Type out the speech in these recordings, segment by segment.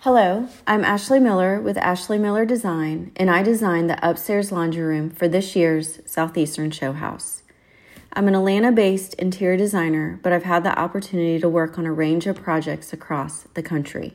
Hello, I'm Ashley Miller with Ashley Miller Design, and I designed the upstairs laundry room for this year's Southeastern Show House. I'm an Atlanta-based interior designer, but I've had the opportunity to work on a range of projects across the country.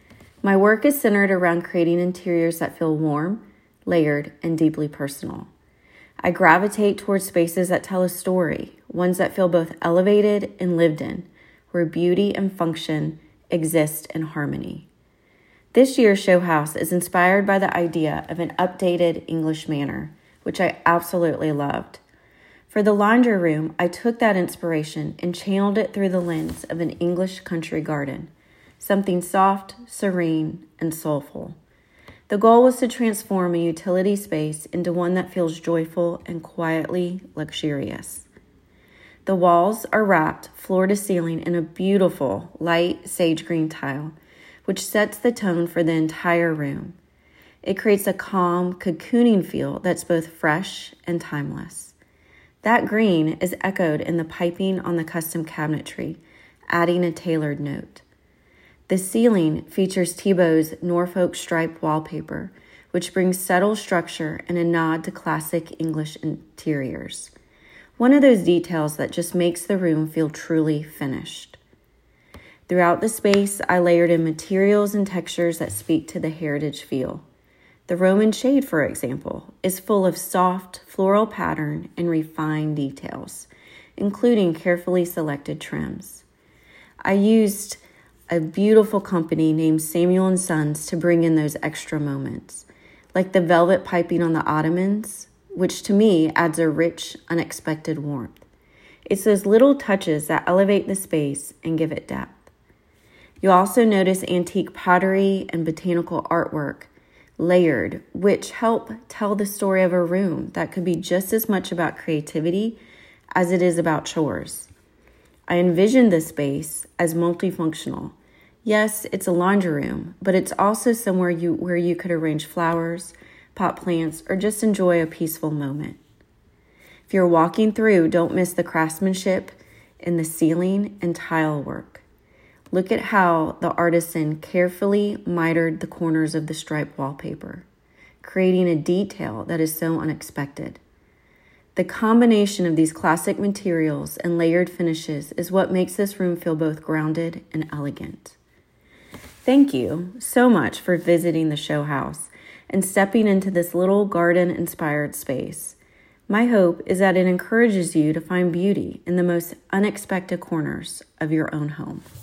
My work is centered around creating interiors that feel warm, layered, and deeply personal. I gravitate towards spaces that tell a story, ones that feel both elevated and lived in, where beauty and function exist in harmony. This year's show house is inspired by the idea of an updated English manor, which I absolutely loved. For the laundry room, I took that inspiration and channeled it through the lens of an English country garden, something soft, serene, and soulful. The goal was to transform a utility space into one that feels joyful and quietly luxurious. The walls are wrapped floor to ceiling in a beautiful light sage green tile, which sets the tone for the entire room. It creates a calm, cocooning feel that's both fresh and timeless. That green is echoed in the piping on the custom cabinetry, adding a tailored note. The ceiling features Tebow's Norfolk striped wallpaper, which brings subtle structure and a nod to classic English interiors. One of those details that just makes the room feel truly finished. Throughout the space, I layered in materials and textures that speak to the heritage feel. The Roman shade, for example, is full of soft floral pattern and refined details, including carefully selected trims. I used a beautiful company named Samuel & Sons to bring in those extra moments, like the velvet piping on the ottomans, which to me adds a rich, unexpected warmth. It's those little touches that elevate the space and give it depth. You also notice antique pottery and botanical artwork layered, which help tell the story of a room that could be just as much about creativity as it is about chores. I envisioned this space as multifunctional. Yes, it's a laundry room, but it's also somewhere where you could arrange flowers, pot plants, or just enjoy a peaceful moment. If you're walking through, don't miss the craftsmanship in the ceiling and tile work. Look at how the artisan carefully mitered the corners of the striped wallpaper, creating a detail that is so unexpected. The combination of these classic materials and layered finishes is what makes this room feel both grounded and elegant. Thank you so much for visiting the show house and stepping into this little garden-inspired space. My hope is that it encourages you to find beauty in the most unexpected corners of your own home.